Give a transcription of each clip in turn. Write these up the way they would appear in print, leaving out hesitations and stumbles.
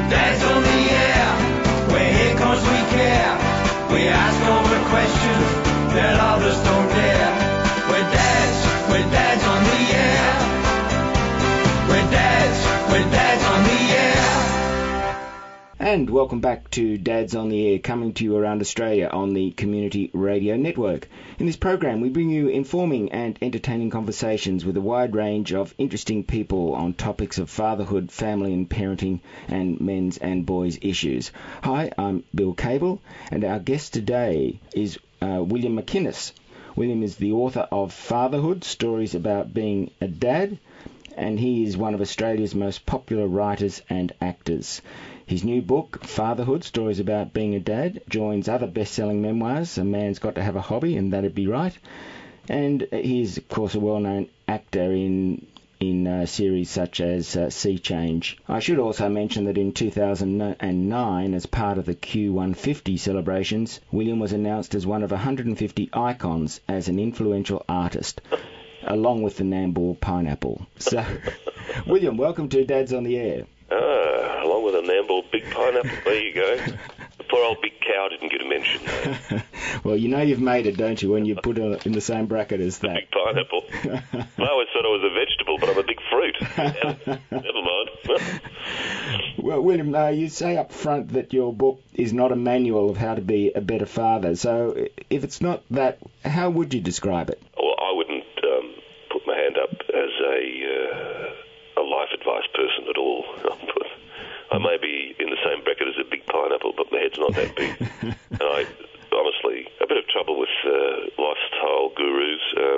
Dad's on the air, we're here 'cause we care. We ask all the questions that others don't dare. We're dads on the air. We're dads on the air. And welcome back to Dads on the Air, coming to you around Australia on the Community Radio Network. In this program, we bring you informing and entertaining conversations with a wide range of interesting people on topics of fatherhood, family and parenting, and men's and boys' issues. Hi, I'm Bill Cable, and our guest today is William McInnes. William is the author of Fatherhood, Stories About Being a Dad, and he is one of Australia's most popular writers and actors. His new book, Fatherhood, Stories About Being a Dad, joins other best-selling memoirs, A Man's Got to Have a Hobby, and That'd Be Right. And he is, of course, a well-known actor in series such as Sea Change. I should also mention that in 2009, as part of the Q150 celebrations, William was announced as one of 150 icons as an influential artist, along with the Nambour pineapple. So, William, welcome to Dads on the Air. Along with a Nambour big pineapple, there you go. The poor old big cow didn't get a mention. Well, you know you've made it, don't you, when you put it in the same bracket as that. Big pineapple. I always thought I was a vegetable, but I'm a big fruit. Never mind. Well, William, you say up front that your book is not a manual of how to be a better father. So if it's not that, how would you describe it? Well, I wouldn't put my hand up as a life advice person at all. I may be in the same bracket as a big pineapple, but my head's not that big. And I, honestly, a bit of trouble with lifestyle gurus.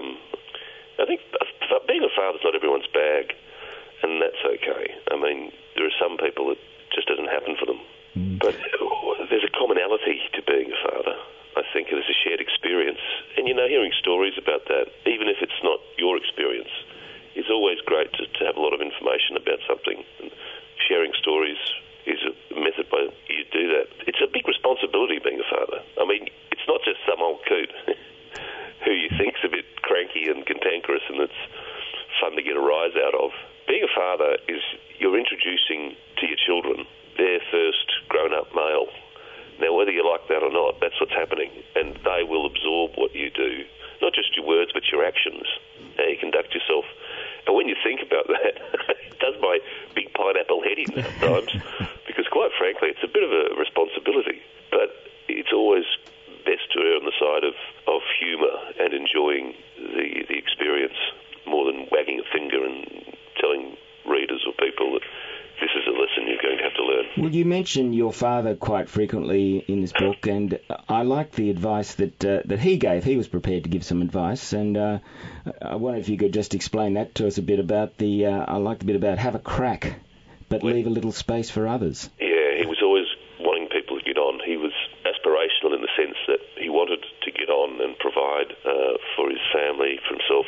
I think being a father's not everyone's bag, and that's okay. I mean, there are some people that just doesn't happen for them. But there's a commonality to being a father. I think it is a shared experience. And, hearing stories about that, even if it's not your experience, it's always great to have a lot of information about something. And sharing stories is a method by you do that. It's a big responsibility being a father. I mean, it's not just some old coot who you think's a bit cranky and cantankerous and it's fun to get a rise out of. Being a father is you're introducing to your children their first grown-up male. Now, whether you like that or not, that's what's happening. And they will absorb what you do, not just your words, but your actions, how you conduct yourself. And when you think about that, it does my big pineapple head in sometimes, because quite frankly, it's a bit of a responsibility. But it's always best to err on the side of humour and enjoying the experience more than wagging a finger and telling readers or people that this is a lesson you're going to have to learn. Well, you mention your father quite frequently in this book, and I like the advice that he gave. He was prepared to give some advice, and I wonder if you could just explain that to us a bit about I like the bit about have a crack, but leave a little space for others. Yeah, he was always wanting people to get on. He was aspirational in the sense that he wanted to get on and provide for his family, for himself,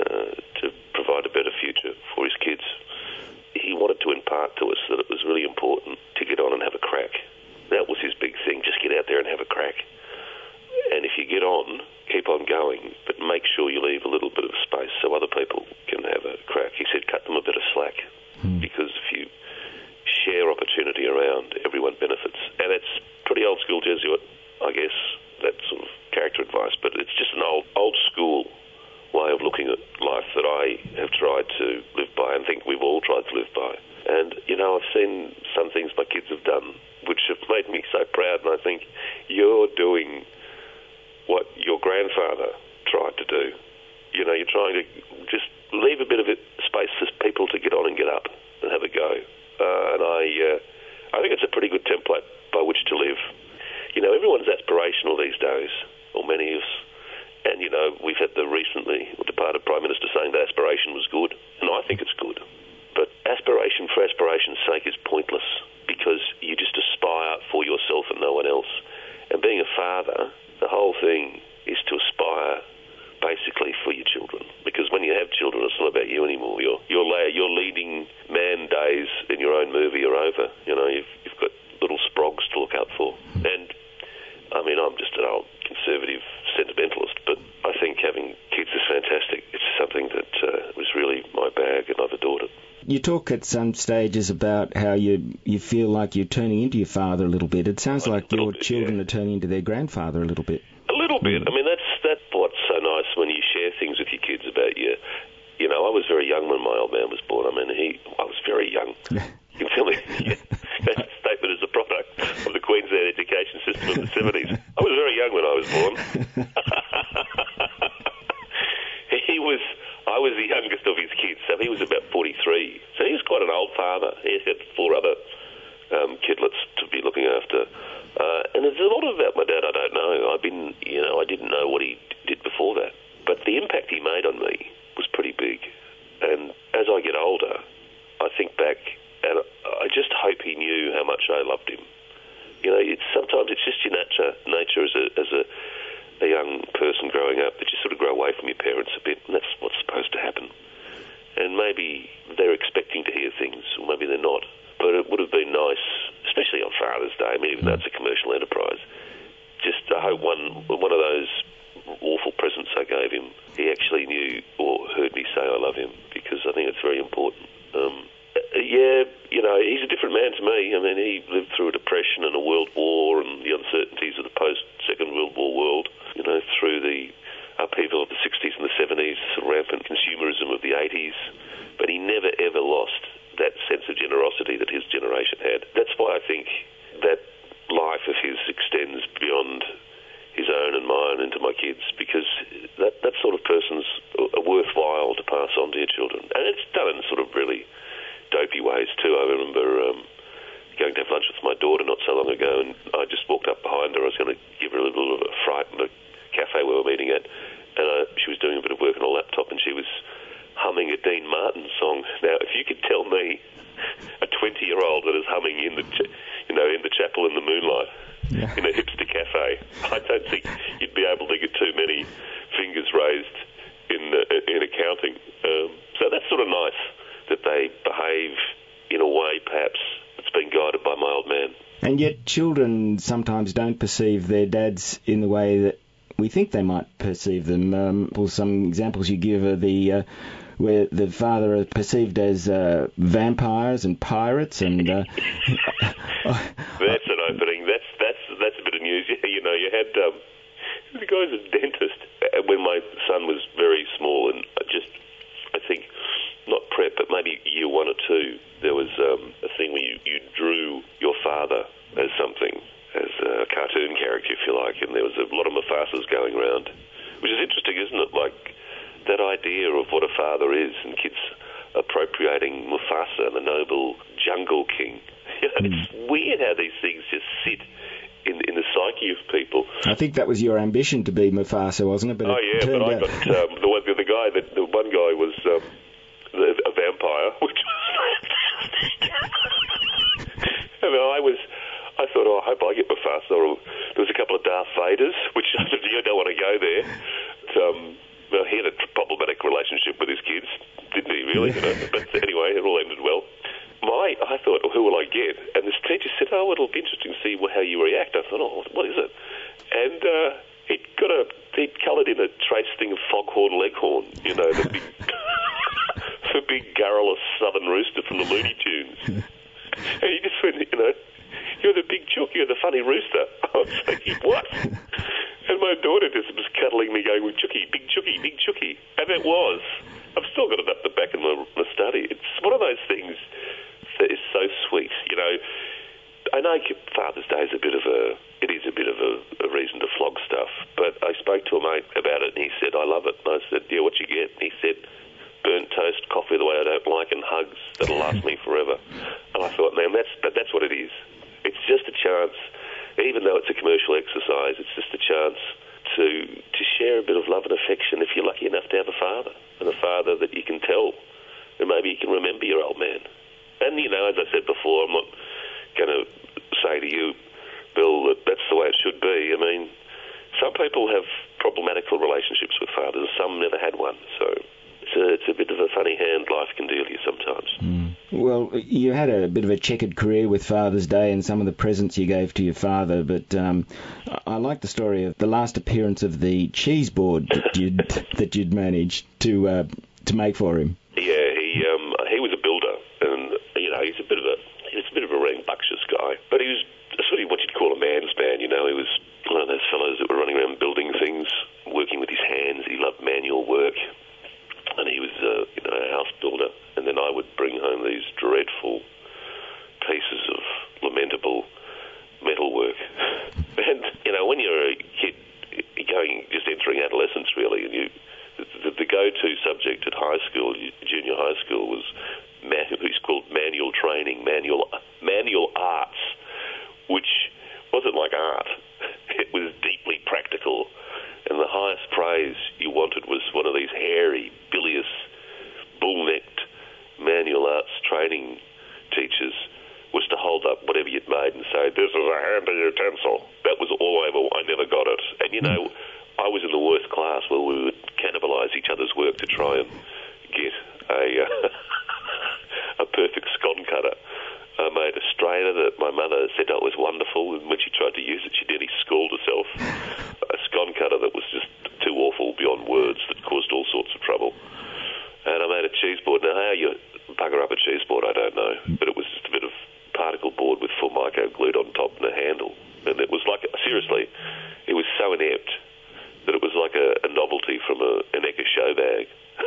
to provide a better future for his kids. He wanted to impart to us that it was really important to get on and have a crack. That was his big thing, just get out there and have a crack. And if you get on, keep on going, but make sure you leave a little bit of space so other people can have a crack. He said cut them a bit of slack, because if you share opportunity around, everyone benefits. And it's pretty old school Jesuit, I guess, that sort of character advice, but it's just an old school way of looking at life that I have tried to live by and think we've all tried to live by. And, I've seen some things my kids have done which have made me so proud, and I think you're doing what your grandfather tried to do. You're trying to just leave a bit of space for people to get on and get up and have a go. And I think it's a pretty good template by which to live. Everyone's aspirational these days, or many of us. And, we've had the recently departed Prime Minister saying that aspiration was good, and I think it's good. But aspiration for aspiration's sake is pointless, because you just aspire for yourself and no one else. And being a father, the whole thing is to aspire basically for your children, because when you have children, it's not about you anymore. Your leading man days in your own movie are over. You've got little sprogs to look out for. And, I mean, I'm just an old conservative sentimentalist, but I think having kids is fantastic. It's something that was really my bag, and I've adored it. You talk at some stages about how you feel like you're turning into your father a little bit. It sounds like your children are turning into their grandfather a little bit. A little bit. I mean, that's what's so nice when you share things with your kids about you. You know, I was very young when my old man was born. I mean, I was very young. You can tell me that statement is a product of the Queensland education system of the 70s. I was very young when I was born. I was the youngest of his kids, so he was about 43. So he was quite an old father. He had 4 other kidlets to be looking after. And there's a lot about my dad I don't know. I didn't know what he did before that. But the impact he made on me was pretty big. And as I get older, I think back and I just hope he knew how much I loved him. You know, sometimes it's just your nature as a young person growing up that you sort of grow away from your parents a bit, and that's what's supposed to happen. And maybe they're expecting to hear things, or maybe they're not. But it would have been nice, especially on Father's Day, I mean, even though it's a commercial enterprise, just I hope one of those awful presents I gave him, he actually knew or heard me say I love him, because I think it's very important. You know, he's a different man to me. I mean, he lived through a depression and a world war and the uncertainties of the post-Second World War world, you know, through the upheaval of the 60s and the 70s, rampant consumerism of the 80s, but he never, ever lost that sense of generosity that his generation had. That's why I think that life of his extends beyond his own and mine into my kids, because that sort of person's worthwhile to pass on to your children. And it's done in sort of really dopey ways too. I remember going to have lunch with my daughter not so long ago, and I just walked up behind her. I was going to give her a little of a fright in the cafe we were meeting at, and she was doing a bit of work on a laptop, and she was humming a Dean Martin song. Now, if you could tell me a 20-year-old that is humming in the chapel in the moonlight in a hipster cafe, I don't think you'd be able to get too many fingers raised in accounting. So that's sort of nice that they behave in a way perhaps that's been guided by my old man. And yet children sometimes don't perceive their dads in the way that we think they might perceive them. Some examples you give are where the father is perceived as vampires and pirates, and that's an opening. That's a bit of news. You know, you had the guy's a dentist when my son was very small, and I think not prep, but maybe year 1 or 2, there was a thing where you drew your father as something, as a cartoon character, if you like, and there was a lot of Mufasas going around, which is interesting, isn't it? Like, that idea of what a father is, and kids appropriating Mufasa, the noble jungle king. You know, it's weird how these things just sit in the psyche of people. I think that was your ambition to be Mufasa, wasn't it? But I got the one guy was a vampire, which was and I thought, I hope I get Mufasa. There was a couple of Darth Vaders, which you don't want to go there. Well, he had a problematic relationship with his kids, didn't he, really? You know? But anyway, it all ended well. I thought, who will I get? And this teacher said, it'll be interesting to see how you react. I thought, what is it? And he'd coloured in a trace thing of foghorn leghorn, you know, the big garrulous southern rooster from the Looney Tunes. And he just went, you know, you're the big chook, you're the funny rooster. I was thinking, what? And my daughter just was cuddling me going, well, Chookie, big Chookie, big Chookie. And it was. I've still got it up the back in my study. It's one of those things that is so sweet. You know, I know Father's Day is a bit of a reason to flog stuff, but I spoke to a mate about it, and he said, I love it. And I said, yeah, what you get? And he said, burnt toast, coffee the way I don't like, and hugs that'll last me forever. And I thought, man, that's what it is. It's just a chance, even though it's a commercial exercise, it's just a chance to share a bit of love and affection if you're lucky enough to have a father, and a father that you can tell, and maybe you can remember your old man. And, you know, as I said before, I'm not going to say to you, Bill, that that's the way it should be. I mean, some people have problematical relationships with fathers, some never had one, so it's a bit of a funny hand life can deal you sometimes. Well, you had a bit of a checkered career with Father's Day and some of the presents you gave to your father, but I like the story of the last appearance of the cheese board that you'd managed to make for him. Yeah, he was a builder. But he was sort of what you'd call a man's man, you know. He was one of those fellows that were running around building things, working with his hands. He loved manual work, and he was a house builder. And then I would bring home these dreadful pieces of lamentable metalwork. And, you know, when you're a kid just entering adolescence, really, and the go-to subject at high school, junior high school, was it's called manual training, manual arts, which wasn't like art. It was deeply practical, and the highest praise you wanted was one of these hairy, bilious, bull-necked manual arts training teachers was to hold up whatever you'd made and say, "This is a handy utensil." That was all I never got it. And, you know, I was in the worst class where we would cannibalise each other's work to try and get a perfect scone cutter. I made a strainer that my mother said was wonderful, and when she tried to use it, she nearly schooled herself. A scone cutter that was just too awful beyond words, that caused all sorts of trouble. And I made a cheese board. Now, how you bugger up a cheese board, I don't know, but it was just a bit of particle board with Formica glued on top and a handle. And it was like, seriously, it was so inept that it was like a novelty from an Eka show bag.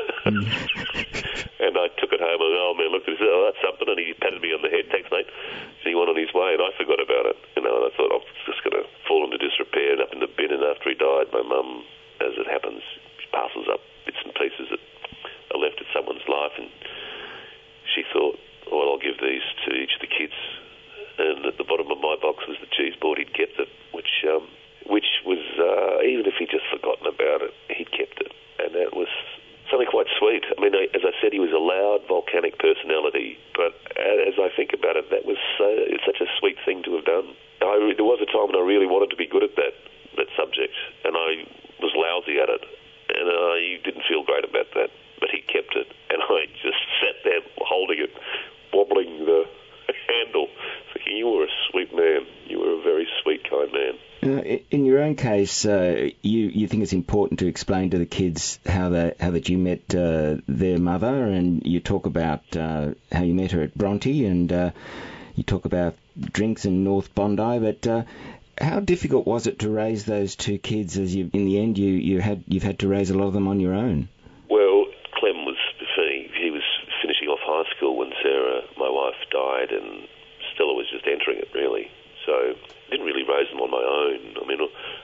And I took it home and, oh man, look at this, oh, that's something, and he patted me on the head, thanks mate, and he went on his way, and I forgot about it, you know, and I thought, I'm just going to fall into disrepair and up in the bin. And after he died, my mum, as it happens, parcels up bits and pieces that are left in someone's life, and she thought, well, I'll give these to each of the kids, and at the bottom of my box was the cheese board. He'd kept it, which was, even if he'd just forgotten about it, he'd kept it, and that was something quite sweet. I mean, as I said, he was a loud, volcanic personality, but as I think about it, that was such a sweet thing to have done. There was a time when I really wanted to be good at that subject, and I was lousy at it, and I didn't feel great about that, but he kept it, and I just sat there holding it, wobbling the handle, thinking, you were a sweet man. You were a very sweet, kind man. In your own case, you think it's important to explain to the kids how that you met their mother, and you talk about how you met her at Bronte, and you talk about drinks in North Bondi. But how difficult was it to raise those two kids? As in the end, you've had to raise a lot of them on your own. Well, Clem was finishing off high school when Sarah, my wife, died, and Stella was just entering it, really. So I didn't really raise them on my own. I mean,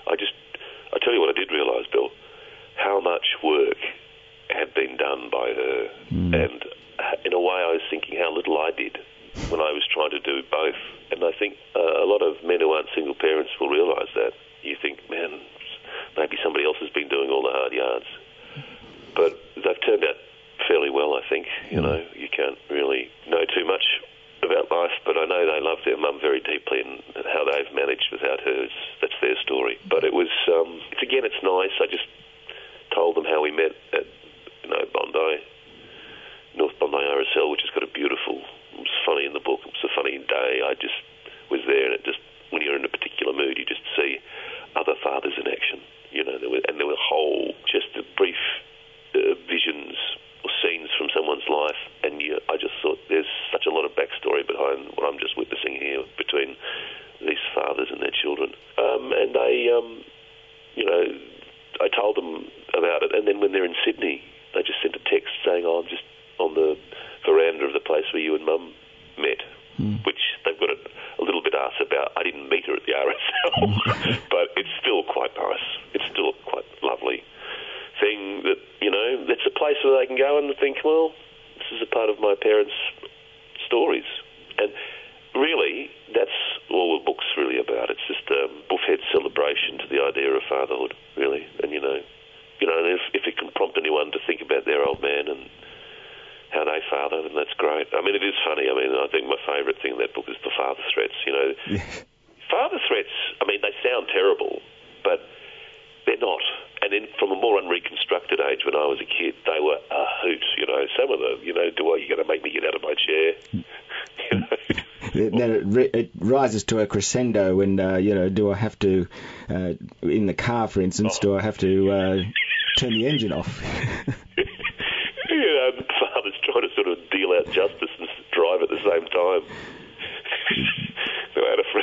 I tell you what I did realise, Bill, how much work had been done by her. And in a way I was thinking how little I did when I was trying to do both. And I think a lot of men who aren't single parents will realise that. You think, man, maybe somebody else has been doing all the hard yards. But they've turned out fairly well, I think. You know, you can't really know too much about life, but I know they love their mum very deeply, and how they've managed without her, that's their story. But it was, it's nice. I just told them how we met at, Bondi, North Bondi RSL, which has got a beautiful, it was funny in the book, it was a funny day. I just was there, and it just, when you're in a particular mood, you just see other fathers in action, there were whole, just brief visions or scenes from someone's life, and I just thought there's such a lot of backstory behind what I'm just witnessing here between these fathers and their children. And I told them about it, and then when they're in Sydney, they just sent a text saying, I'm just on the veranda of the place where you and Mum met, which they've got a little bit arse about. I didn't meet her at the RSL, but it's still quite nice. It's still quite lovely thing that, it's a place where they can go and think, well, this is a part of my parents' stories. And really, that's all the book's really about. It's just a buffhead celebration to the idea of fatherhood, really. And, if it can prompt anyone to think about their old man and how they father, then that's great. I mean, it is funny. I mean, I think my favourite thing in that book is the father threats, Father threats, I mean, they sound terrible, but they're not. And then from a more unreconstructed age, when I was a kid, they were a hoot, Some of them, you're going to make me get out of my chair? Then it rises to a crescendo when, do I have to, in the car, for instance, do I have to turn the engine off? The father's trying to sort of deal out justice and drive at the same time. So I had a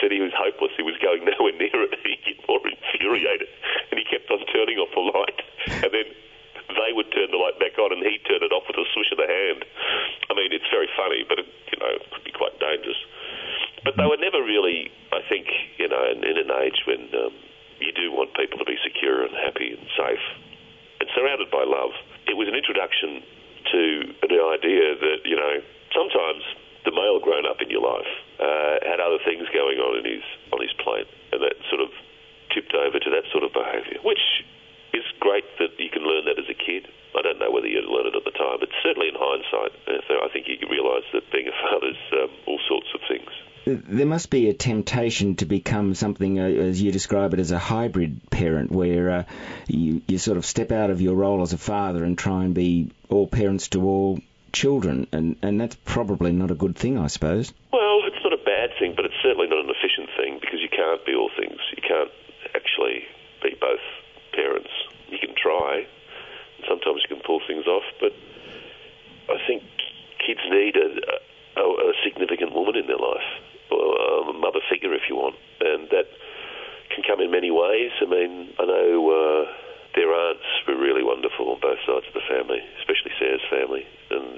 said he was hopeless. He was going nowhere near it. He'd get more infuriated, and he kept on turning off the light. And then they would turn the light back on, and he'd turn it off with a swish of the hand. I mean, it's very funny, but it could be quite dangerous. But they were never really, I think, in an age when you do want people to be secure and happy and safe and surrounded by love. It was an introduction to the idea that, sometimes the male grown up in your life had other things going on on his plate, and that sort of tipped over to that sort of behaviour, which is great that you can learn that as a kid. I don't know whether you learn it at the time, but certainly in hindsight, I think you realise that being a father's all sorts of things. There must be a temptation to become something, as you describe it, as a hybrid parent, where you sort of step out of your role as a father and try and be all parents to all children, and that's probably not a good thing, I suppose. Well, it's not a bad thing, but it's certainly not an efficient thing, because you can't be all things. You can't actually be both parents. You can try, and sometimes you can pull things off, but I think kids need a significant woman in their life, or a mother figure if you want, and that can come in many ways. I mean, I know their aunts were really wonderful on both sides of the family, especially Sarah's family, and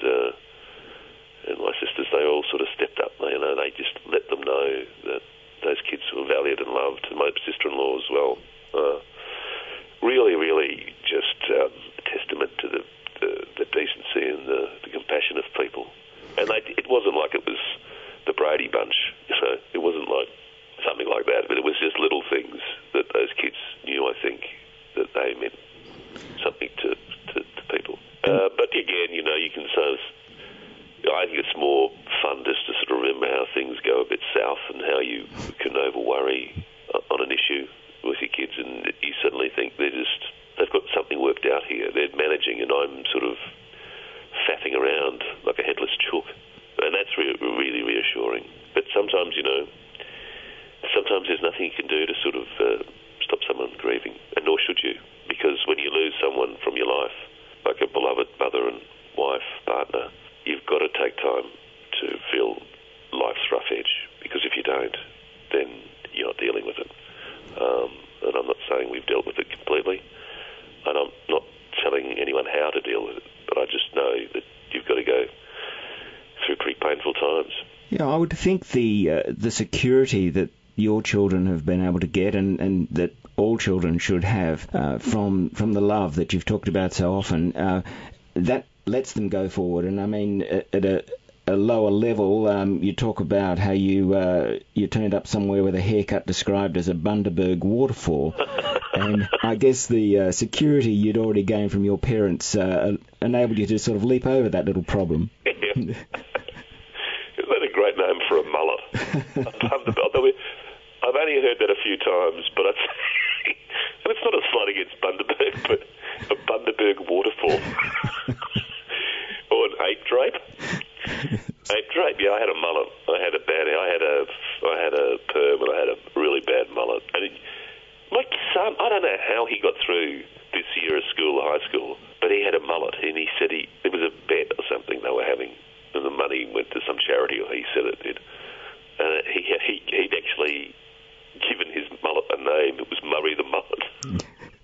my sisters, they all sort of stepped up. They just let them know that those kids were valued and loved, and my sister-in-law as well. Really, really just a testament to the decency and the compassion of people. And it wasn't like it was the Brady Bunch, it wasn't like something like that, but it was just little things that those kids knew, I think, that they meant something to people. But again, you can sort of, I think it's more fun just to sort of remember how things go a bit south and how you can over-worry on an issue with your kids, and you suddenly think they've got something worked out here. They're managing, and I'm sort of faffing around like a headless chook. And that's really reassuring. But sometimes, sometimes there's nothing you can do to sort of stop someone grieving, and nor should you, because when you lose someone from your life, like a beloved mother and wife, partner, you've got to take time to feel life's rough edge, because if you don't, then you're not dealing with it. And I'm not saying we've dealt with it completely, and I'm not telling anyone how to deal with it, but I just know that you've got to go through pretty painful times. Yeah, I would think the security that your children have been able to get, and that all children should have from the love that you've talked about so often, that lets them go forward. And I mean, at a lower level, you talk about how you turned up somewhere with a haircut described as a Bundaberg waterfall. And I guess the security you'd already gained from your parents enabled you to sort of leap over that little problem. Isn't that a great name for a mullet? I've only heard that a few times, but and it's not a slight against Bundaberg, but a Bundaberg waterfall. Or an ape drape. Ape drape, yeah, I had a mullet. I had a perm, and I had a really bad mullet. And my son, I don't know how he got through this year of school, high school, but he had a mullet, and he said it was a bet or something they were having, and the money went to some charity, or he said it did. And he'd actually given his mullet a name. It was Murray the Mullet.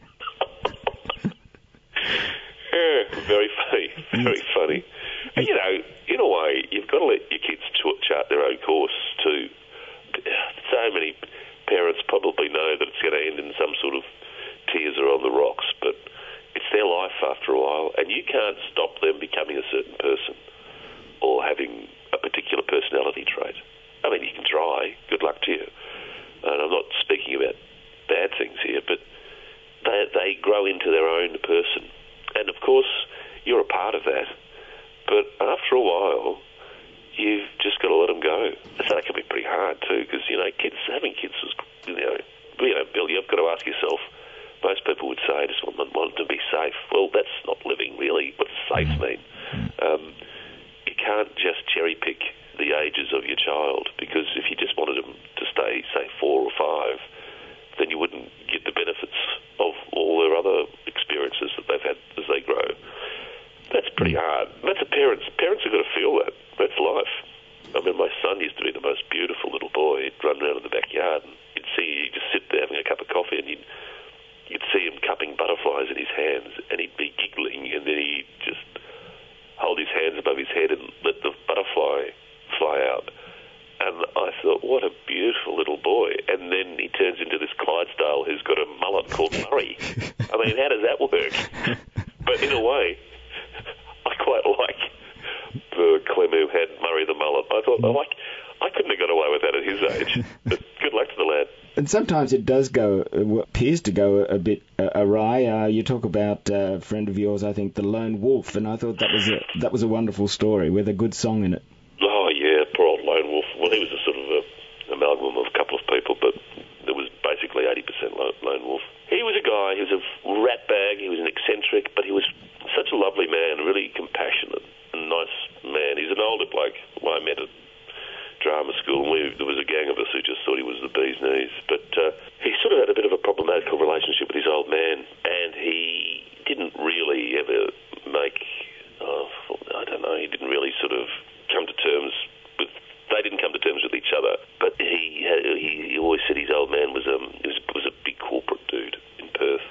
Yeah, very funny, very funny. And, in a way, you've got to let your kids chart their own course too. So many parents probably know that it's going to end in some sort of tears or on the rocks, but it's their life after a while, and you can't stop them becoming a certain person or having a particular personality trait. I mean, you can try. Good luck to you. And I'm not speaking about bad things here, but they grow into their own person. And, of course, you're a part of that. But after a while, you've just got to let them go. So that can be pretty hard, too, because, having kids is, Bill, you've got to ask yourself, most people would say, I just want them to be safe. Well, that's not living, really. What does safe mean? You can't just cherry-pick the ages of your child, because if you just wanted them to stay, say, 4 or 5, then you wouldn't get the benefits of all their other experiences that they've had as they grow. That's pretty hard. That's a parents. Parents have got to feel that. That's life. I mean, my son son used to be the most beautiful little boy. He'd run around in the backyard, and he'd just sit there having a cup of coffee, and you'd see him cupping butterflies in his hands, and he'd be giggling, and then he'd just hold his hands above his head and let the butterfly fly out. And I thought, what a beautiful little boy. And then he turns into this Clydesdale who's got a mullet called Murray. I mean, how does that work? But in a way, I quite like the Clem who had Murray the mullet. I thought, I couldn't have got away with that at his age. But good luck to the lad. And sometimes it does appears to go a bit awry. You talk about a friend of yours, I think, the Lone Wolf, and I thought that was a wonderful story with a good song in it. Oh, yeah, poor old Lone Wolf. Well, he was a sort of amalgam of a couple of people, but there was basically 80% Lone Wolf. He was a guy, he was a ratbag, he was an eccentric, but he was such a lovely man, really compassionate and nice man. He's an older bloke who I met at drama school, and there was a gang of us who just thought he was the bee's knees. But he sort of had a bit of a problematical relationship with his old man, and he didn't really ever make, I don't know, he didn't really sort of come to terms with, they didn't come to terms with each other, but he always said his old man was a big corporate dude in Perth,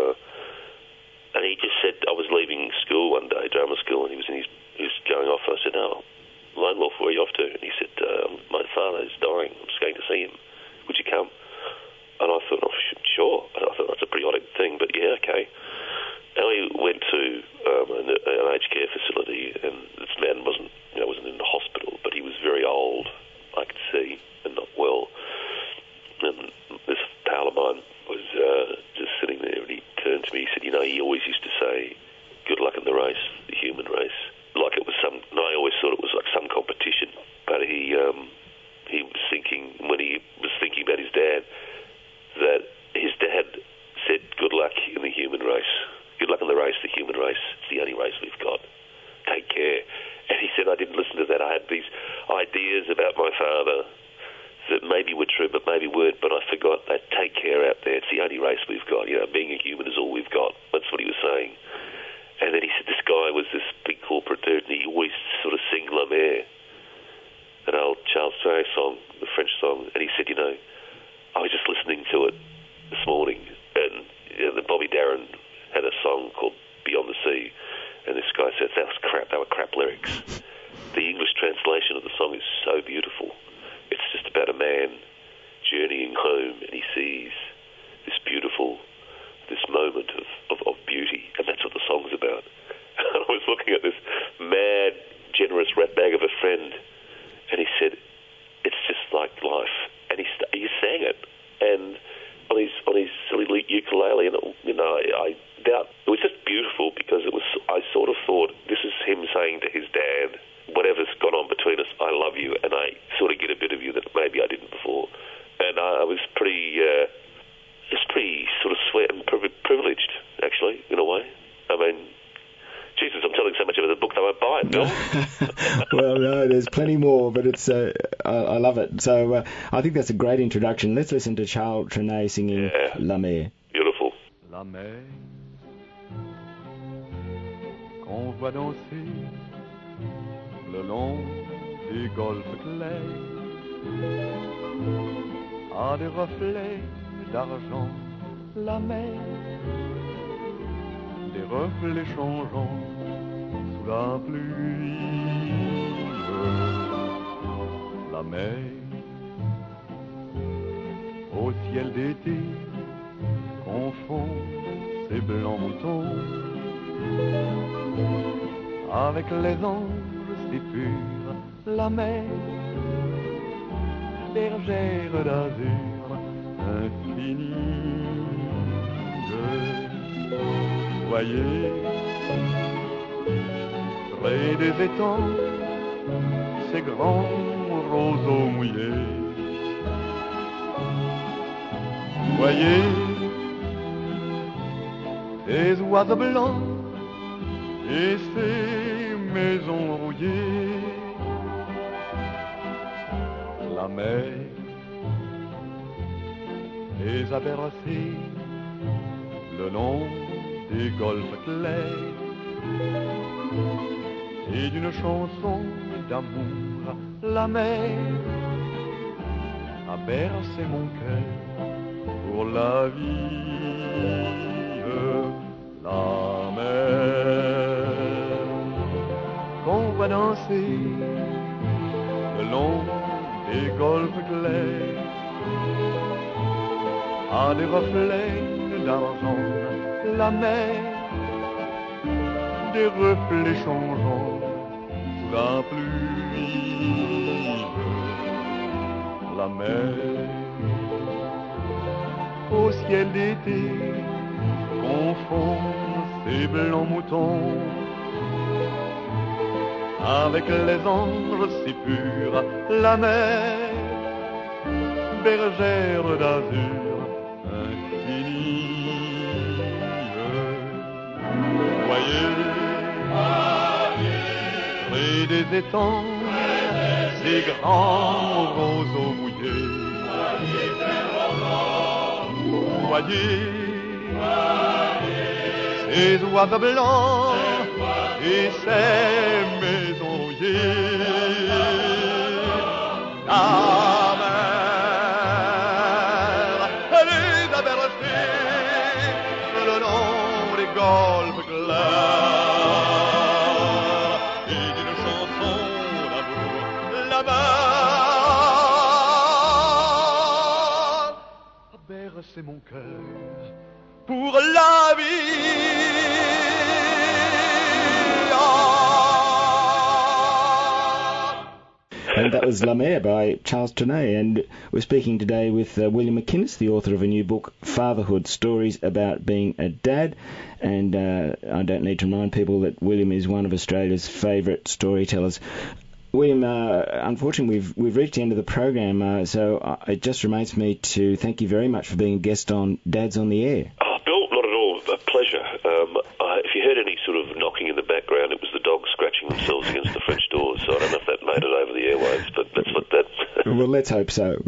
and he just said, I was leaving school one day, drama school, and he was going off, and I said, oh, Lone Wolf, where are you off to? And he said, my father's dying, I'm just going to see him, would you come? And I thought, oh, sure. And I thought, that's a pretty odd thing, but yeah, okay. And we went to an aged care facility, and this man wasn't in the hospital, but he was very old, I could see, and not well. And this pal of mine was just sitting there, and he turned to me, he said, he always used to say, good luck in the race, the human race. Like it was and I always thought it was like some competition, but he was thinking, when he was thinking about his dad, that his dad said, good luck in the human race. Good luck in the race, the human race. It's the only race we've got. Take care. And he said, I didn't listen to that. I had these ideas about my father that maybe were true, but maybe weren't, but I forgot that. Take care out there. It's the only race we've got. Being a human is all we've got. That's what he was saying. And then he said this guy was this big corporate dude, and he always sort of sing La Mer, that old Charles Trenet song, the French song. And he said, I was just listening to it this morning, and the Bobby Darin had a song called Beyond the Sea, and this guy said that was crap. They were crap lyrics. The English translation of the song is so beautiful. It's just about a man journeying home, and he sees this moment of beauty, and that's what the song's about. And I was looking at this mad, generous ratbag of a friend, and he said, it's just like life. And he sang it, and on his silly ukulele, and I doubt it was just beautiful, because I sort of thought, this is him saying to his dad, whatever's gone on between us, I love you, and I sort of get a bit of you that maybe I didn't before. And I was pretty sort of sweet and privileged, actually, in a way. I mean, Jesus, I'm telling so much about the book that I won't buy it, Bill. Well, no, there's plenty more, but it's I love it. So I think that's a great introduction. Let's listen to Charles Trenet singing La Mer. Beautiful. La mer qu'on voit danser le long des golfes clairs a des reflets d'argent. La mer, des reflets changeants sous la pluie. La mer, au ciel d'été, confond ses blancs moutons avec les anges si purs. La mer, bergère d'azur infinie. Voyez, près des étangs, ces grands roseaux mouillés. Voyez, ces oiseaux blancs et ces maisons rouillées. La mer les a bercés le long des golfes clairs et d'une chanson d'amour, la mer a bercé mon cœur pour la vie. La mer qu'on va danser le long des golfes clairs à des reflets d'argent, la mer, des reflets changeants sous la pluie. La mer au ciel d'été confond ses blancs moutons avec les anges si purs. La mer, bergère d'azur infinie. Voyez, près des étangs, ces grands roseaux mouillés. Voyez, ces oiseaux blancs et ces maisons rouillées. La mer, elle les a bercées le long des golfes clairs et d'une chanson d'amour. La mer a bercé mon cœur pour la vie. And that was La Mer by Charles Trenet. And we're speaking today with William McInnes, the author of a new book, Fatherhood, Stories About Being a Dad. And I don't need to remind people that William is one of Australia's favourite storytellers. William, unfortunately, we've reached the end of the program, so it just remains for me to thank you very much for being a guest on Dad's on the Air. Oh, Bill, not at all. A pleasure. If you heard any sort of knocking in the background, it was the dogs scratching themselves against the French doors, so I don't know if that made it over the airwaves, but that's what that... Well, let's hope so.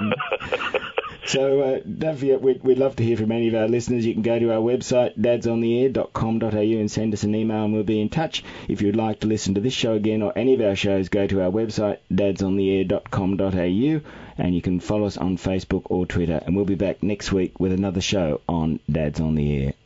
So don't forget, we'd love to hear from any of our listeners. You can go to our website, dadsontheair.com.au, and send us an email and we'll be in touch. If you'd like to listen to this show again or any of our shows, go to our website, dadsontheair.com.au, and you can follow us on Facebook or Twitter. And we'll be back next week with another show on Dads on the Air.